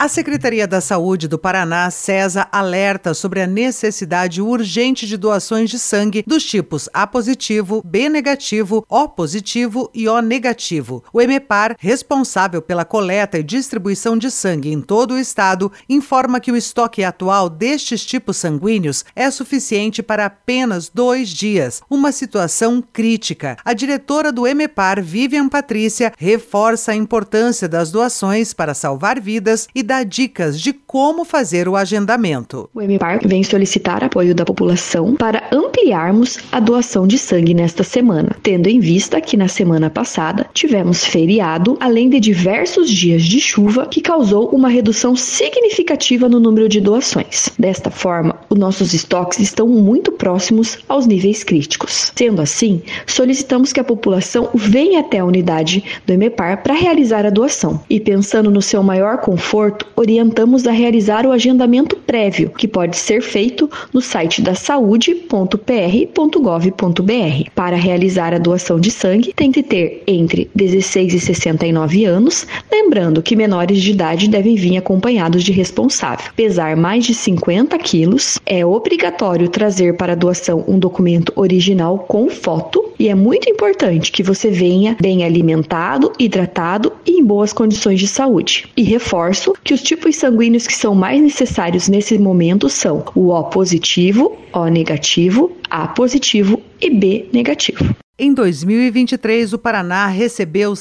A Secretaria da Saúde do Paraná, SESA, alerta sobre a necessidade urgente de doações de sangue dos tipos A positivo, B negativo, O positivo e O negativo. O EMEPAR, responsável pela coleta e distribuição de sangue em todo o estado, informa que o estoque atual destes tipos sanguíneos é suficiente para apenas 2 dias, uma situação crítica. A diretora do EMEPAR, Vivian Patrícia, reforça a importância das doações para salvar vidas e dá dicas de como fazer o agendamento. O EMEPAR vem solicitar apoio da população para ampliarmos a doação de sangue nesta semana, tendo em vista que na semana passada tivemos feriado, além de diversos dias de chuva que causou uma redução significativa no número de doações. Desta forma, os nossos estoques estão muito próximos aos níveis críticos. Sendo assim, solicitamos que a população venha até a unidade do EMEPAR para realizar a doação e, pensando no seu maior conforto, orientamos a realizar o agendamento prévio, que pode ser feito no site da saude.pr.gov.br. Para realizar a doação de sangue, tem que ter entre 16 e 69 anos, lembrando que menores de idade devem vir acompanhados de responsável. Pesar mais de 50 quilos, é obrigatório trazer para a doação um documento original com foto e é muito importante que você venha bem alimentado, hidratado e em boas condições de saúde. E reforço que os tipos sanguíneos que são mais necessários nesse momento são o O positivo, O negativo, A positivo e B negativo. Em 2023, o Paraná recebeu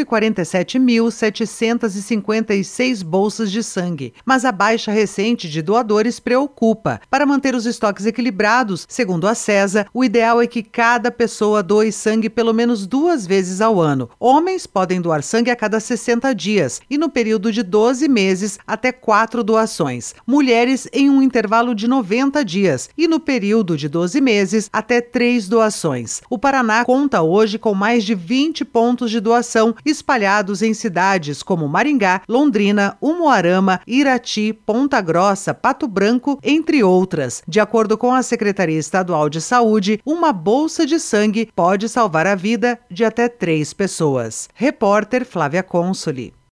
147.756 bolsas de sangue, mas a baixa recente de doadores preocupa. Para manter os estoques equilibrados, segundo a SESA, o ideal é que cada pessoa doe sangue pelo menos 2 vezes ao ano. Homens podem doar sangue a cada 60 dias e, no período de 12 meses, até 4 doações. Mulheres em um intervalo de 90 dias e, no período de 12 meses, até 3 doações. O Paraná conta hoje com mais de 20 pontos de doação espalhados em cidades como Maringá, Londrina, Umuarama, Irati, Ponta Grossa, Pato Branco, entre outras. De acordo com a Secretaria Estadual de Saúde, uma bolsa de sangue pode salvar a vida de até 3 pessoas. Repórter Flávia Consoli.